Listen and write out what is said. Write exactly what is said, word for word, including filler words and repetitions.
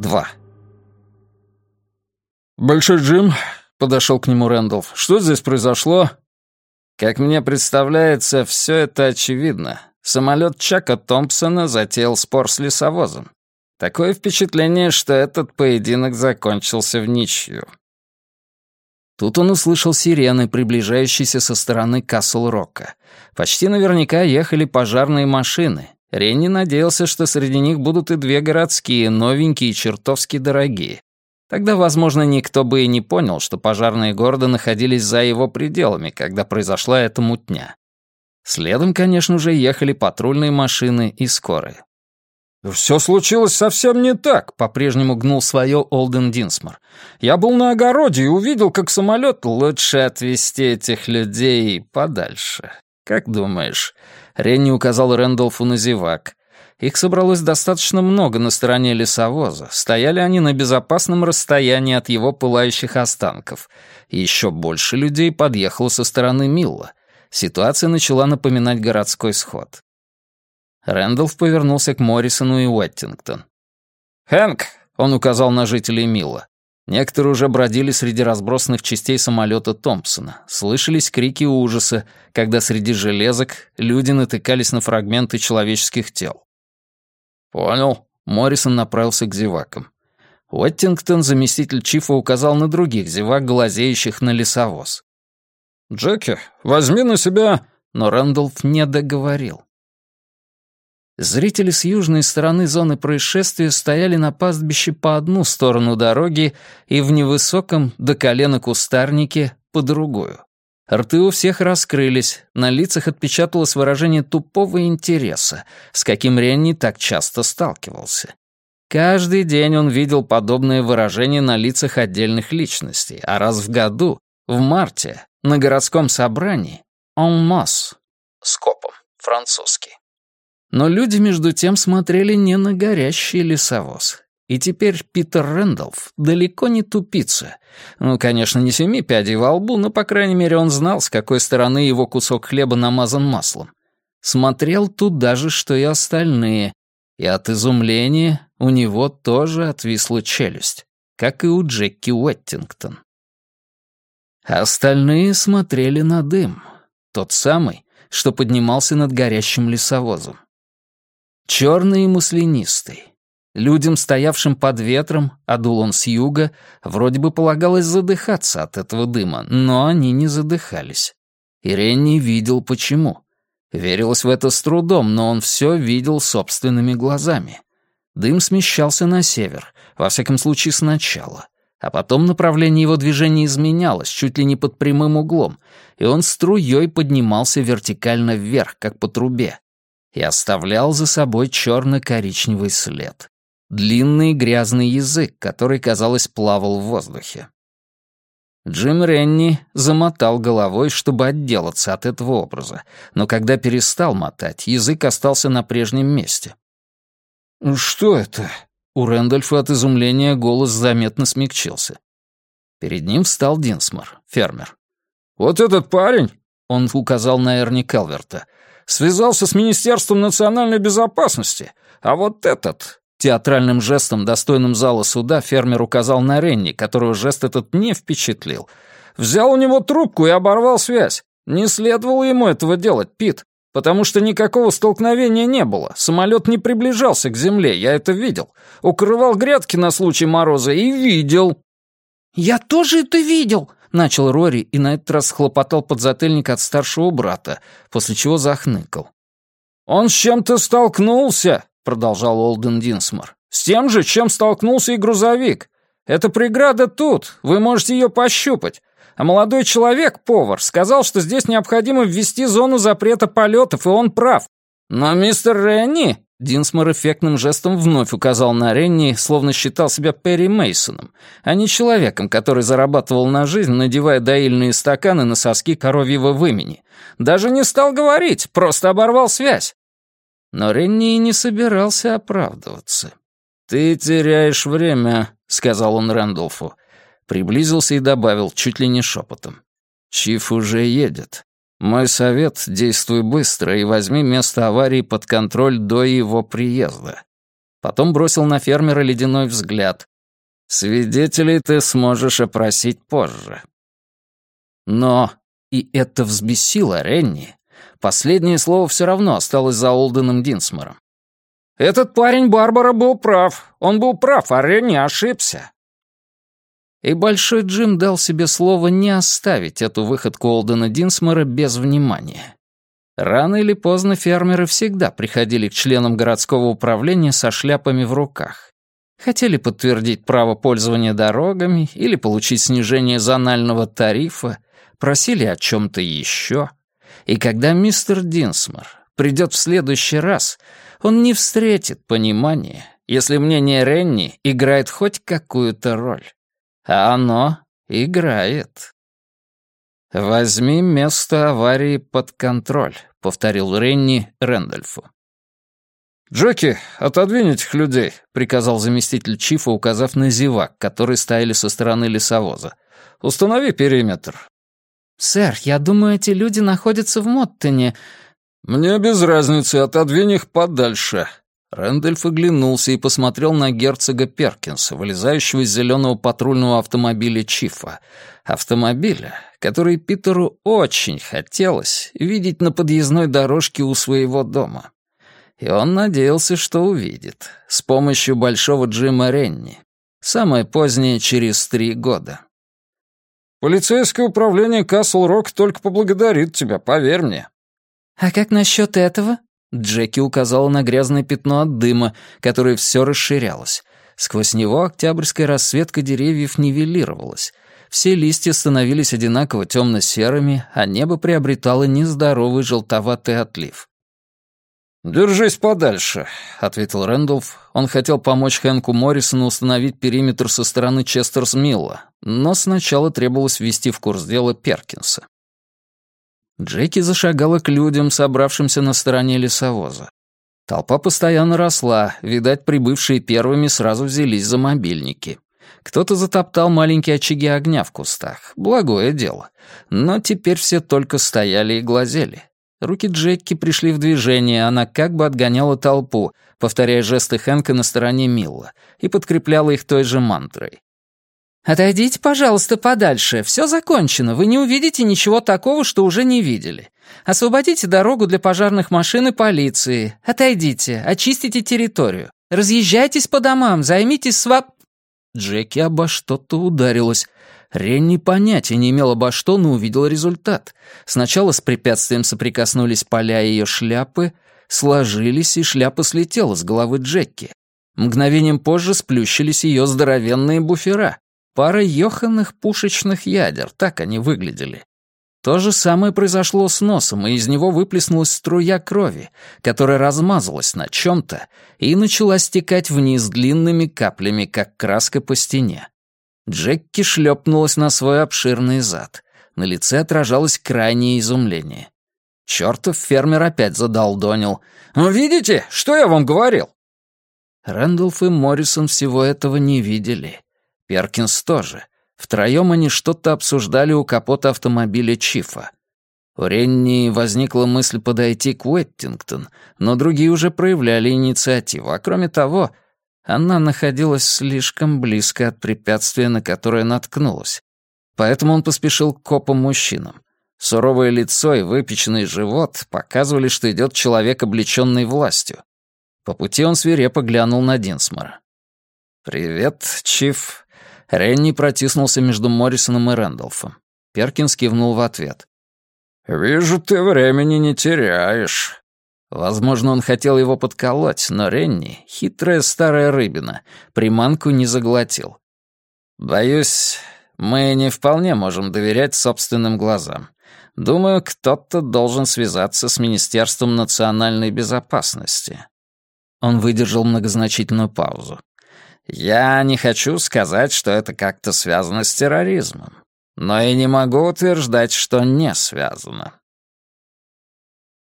два. «Большой Джим», — подошел к нему Рэндалф, — «что здесь произошло?» «Как мне представляется, все это очевидно. Самолет Чака Томпсона затеял спор с лесовозом. Такое впечатление, что этот поединок закончился в ничью». Тут он услышал сирены, приближающиеся со стороны Касл-Рока. Почти наверняка ехали пожарные машины. Ренни надеялся, что среди них будут и две городские, новенькие и чертовски дорогие. Тогда, возможно, никто бы и не понял, что пожарные города находились за его пределами, когда произошла эта мутня. Следом, конечно же, ехали патрульные машины и скорые. «Все случилось совсем не так», — по-прежнему гнул свое Олден Динсмор. «Я был на огороде и увидел, как самолет...» «Лучше отвезти этих людей подальше. Как думаешь?» Ренни указал Рэндалфу на зевак. Их собралось достаточно много на стороне лесовоза. Стояли они на безопасном расстоянии от его пылающих останков. И еще больше людей подъехало со стороны Милла. Ситуация начала напоминать городской сход. Рэндалф повернулся к Моррисону и Уэттингтон. «Хэнк!» — он указал на жителей Милла. Некоторые уже бродили среди разбросанных частей самолета Томпсона. Слышались крики ужаса, когда среди железок люди натыкались на фрагменты человеческих тел. «Понял». Моррисон направился к зевакам. Уэттингтон, заместитель чифа, указал на других зевак, глазеющих на лесовоз. «Джеки, возьми на себя...» Но Рэндалф не договорил. Зрители с южной стороны зоны происшествия стояли на пастбище по одну сторону дороги и в невысоком до колена кустарнике по другую. Рты у всех раскрылись, на лицах отпечаталось выражение тупого интереса, с каким Ренни так часто сталкивался. Каждый день он видел подобное выражение на лицах отдельных личностей, а раз в году, в марте, на городском собрании, en masse, скопом, французский. Но люди, между тем, смотрели не на горящий лесовоз. И теперь Питер Рэндалф далеко не тупица. Ну, конечно, не семи пядей во лбу, но, по крайней мере, он знал, с какой стороны его кусок хлеба намазан маслом. Смотрел туда же, что и остальные. И от изумления у него тоже отвисла челюсть, как и у Джеки Уэттингтон. Остальные смотрели на дым. Тот самый, что поднимался над горящим лесовозом. Черный и маслянистый. Людям, стоявшим под ветром, а дул он с юга, вроде бы полагалось задыхаться от этого дыма, но они не задыхались. И Ренни видел, почему. Верилось в это с трудом, но он все видел собственными глазами. Дым смещался на север, во всяком случае сначала. А потом направление его движения изменялось, чуть ли не под прямым углом, и он струей поднимался вертикально вверх, как по трубе, и оставлял за собой черно-коричневый след. Длинный грязный язык, который, казалось, плавал в воздухе. Джим Ренни замотал головой, чтобы отделаться от этого образа, но когда перестал мотать, язык остался на прежнем месте. «Что это?» У Рэндальфа от изумления голос заметно смягчился. Перед ним встал Динсмор, фермер. «Вот этот парень», — он указал на Эрни Калверта, «связался с Министерством национальной безопасности, а вот этот...» Театральным жестом, достойным зала суда, фермер указал на Ренни, которого жест этот не впечатлил. «Взял у него трубку и оборвал связь. Не следовало ему этого делать, Пит, потому что никакого столкновения не было. Самолет не приближался к земле, я это видел. Укрывал грядки на случай мороза и видел». «Я тоже это видел», — начал Рори и на этот раз хлопотал подзатыльник от старшего брата, после чего захныкал. «Он с чем-то столкнулся», — продолжал Олден Динсмор. «С тем же, чем столкнулся и грузовик. Эта преграда тут, вы можете ее пощупать. А молодой человек, повар, сказал, что здесь необходимо ввести зону запрета полетов, и он прав. Но мистер Ренни...» Динсмор эффектным жестом вновь указал на Ренни, словно считал себя Перри Мейсоном, а не человеком, который зарабатывал на жизнь, надевая доильные стаканы на соски коровьего вымени. Даже не стал говорить, просто оборвал связь. Но Ренни и не собирался оправдываться. «Ты теряешь время», — сказал он Рэндалфу. Приблизился и добавил, чуть ли не шепотом. «Чиф уже едет. Мой совет — действуй быстро и возьми место аварии под контроль до его приезда. Потом бросил на фермера ледяной взгляд. «Свидетелей ты сможешь опросить позже». Но, и это взбесило Ренни, последнее слово все равно осталось за Олденом Динсмором. «Этот парень Барбара был прав. Он был прав, а Ренни ошибся». И Большой Джим дал себе слово не оставить эту выходку Олдена Динсмора без внимания. Рано или поздно фермеры всегда приходили к членам городского управления со шляпами в руках. Хотели подтвердить право пользования дорогами или получить снижение зонального тарифа, просили о чем-то еще. И когда мистер Динсмор придет в следующий раз, он не встретит понимания, если мнение Ренни играет хоть какую-то роль. А оно играет. «Возьми место аварии под контроль», — повторил Ренни Рэндольфу. «Джеки, отодвинь этих людей», — приказал заместитель чифа, указав на зевак, которые стояли со стороны лесовоза. «Установи периметр». «Сэр, я думаю, эти люди находятся в Моттоне». «Мне без разницы, отодвинь их подальше». Рэндольф оглянулся и посмотрел на герцога Перкинса, вылезающего из зеленого патрульного автомобиля чифа. Автомобиля, который Питеру очень хотелось видеть на подъездной дорожке у своего дома. И он надеялся, что увидит, с помощью Большого Джима Ренни. Самое позднее через три года. «Полицейское управление Касл-Рок только поблагодарит тебя, поверь мне». «А как насчет этого?» Джеки указала на грязное пятно от дыма, которое все расширялось. Сквозь него октябрьская расцветка деревьев нивелировалась. Все листья становились одинаково темно-серыми, а небо приобретало нездоровый желтоватый отлив. «Держись подальше», — ответил Рэндольф. Он хотел помочь Хэнку Моррисону установить периметр со стороны Честерс-Милла, но сначала требовалось ввести в курс дела Перкинса. Джеки зашагала к людям, собравшимся на стороне лесовоза. Толпа постоянно росла, видать, прибывшие первыми сразу взялись за мобильники. Кто-то затоптал маленькие очаги огня в кустах, благое дело. Но теперь все только стояли и глазели. Руки Джеки пришли в движение, она как бы отгоняла толпу, повторяя жесты Хэнка на стороне Милла, и подкрепляла их той же мантрой. «Отойдите, пожалуйста, подальше. Все закончено. Вы не увидите ничего такого, что уже не видели. Освободите дорогу для пожарных машин и полиции. Отойдите, очистите территорию. Разъезжайтесь по домам, займитесь свап...» Джеки обо что-то ударилась. Ренни понятия не имел обо что, но увидел результат. Сначала с препятствием соприкоснулись поля ее шляпы, сложились, и шляпа слетела с головы Джеки. Мгновением позже сплющились ее здоровенные буфера. Пара ёханых пушечных ядер, так они выглядели. То же самое произошло с носом, и из него выплеснулась струя крови, которая размазалась на чем-то и начала стекать вниз длинными каплями, как краска по стене. Джекки шлепнулась на свой обширный зад. На лице отражалось крайнее изумление. Чёртов фермер опять задалдонил. «Ну, видите, что я вам говорил?» Рэндольф и Моррисон всего этого не видели. Перкинс тоже. Втроем они что-то обсуждали у капота автомобиля чифа. У Ренни возникла мысль подойти к Уэттингтон, но другие уже проявляли инициативу, а кроме того, она находилась слишком близко от препятствия, на которое наткнулась. Поэтому он поспешил к копам-мужчинам. Суровое лицо и выпеченный живот показывали, что идет человек, облеченный властью. По пути он свирепо глянул на Динсмора. «Привет, Чиф». Ренни протиснулся между Моррисоном и Рэндольфом. Перкинс кивнул в ответ. «Вижу, ты времени не теряешь». Возможно, он хотел его подколоть, но Ренни, хитрая старая рыбина, приманку не заглотил. «Боюсь, мы не вполне можем доверять собственным глазам. Думаю, кто-то должен связаться с Министерством национальной безопасности». Он выдержал многозначительную паузу. «Я не хочу сказать, что это как-то связано с терроризмом, но и не могу утверждать, что не связано».